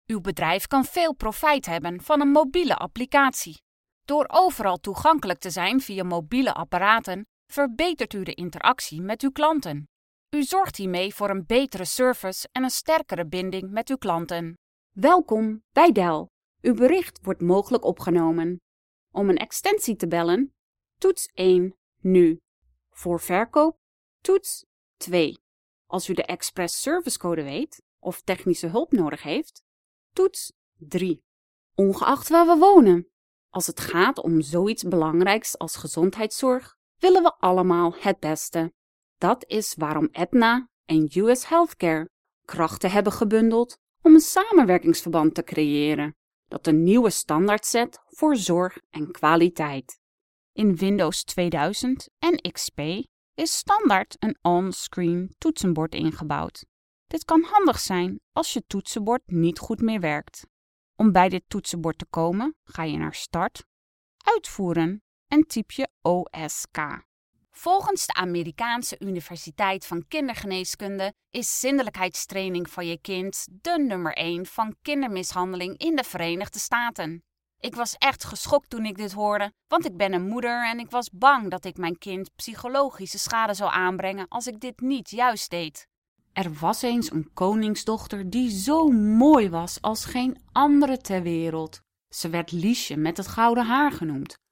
Uw bedrijf kan veel profijt hebben van een mobiele applicatie. Door overal toegankelijk te zijn via mobiele apparaten, verbetert u de interactie met uw klanten. U zorgt hiermee voor een betere service en een sterkere binding met uw klanten. Welkom bij Dell. Uw bericht wordt mogelijk opgenomen. Om een extensie te bellen, toets 1 nu. Voor verkoop, toets 2. Als u de Express servicecode weet of technische hulp nodig heeft, toets 3. Ongeacht waar we wonen. Als het gaat om zoiets belangrijks als gezondheidszorg, willen we allemaal het beste. Dat is waarom Aetna en US Healthcare krachten hebben gebundeld om een samenwerkingsverband te creëren dat een nieuwe standaard zet voor zorg en kwaliteit. In Windows 2000 en XP is standaard een on-screen toetsenbord ingebouwd. Dit kan handig zijn als je toetsenbord niet goed meer werkt. Om bij dit toetsenbord te komen, ga je naar Start, Uitvoeren en typ je OSK. Volgens de Amerikaanse Universiteit van Kindergeneeskunde is zindelijkheidstraining van je kind de nummer 1 van kindermishandeling in de Verenigde Staten. Ik was echt geschokt toen ik dit hoorde, want ik ben een moeder en ik was bang dat ik mijn kind psychologische schade zou aanbrengen als ik dit niet juist deed. Er was eens een koningsdochter die zo mooi was als geen andere ter wereld. Ze werd Liesje met het gouden haar genoemd,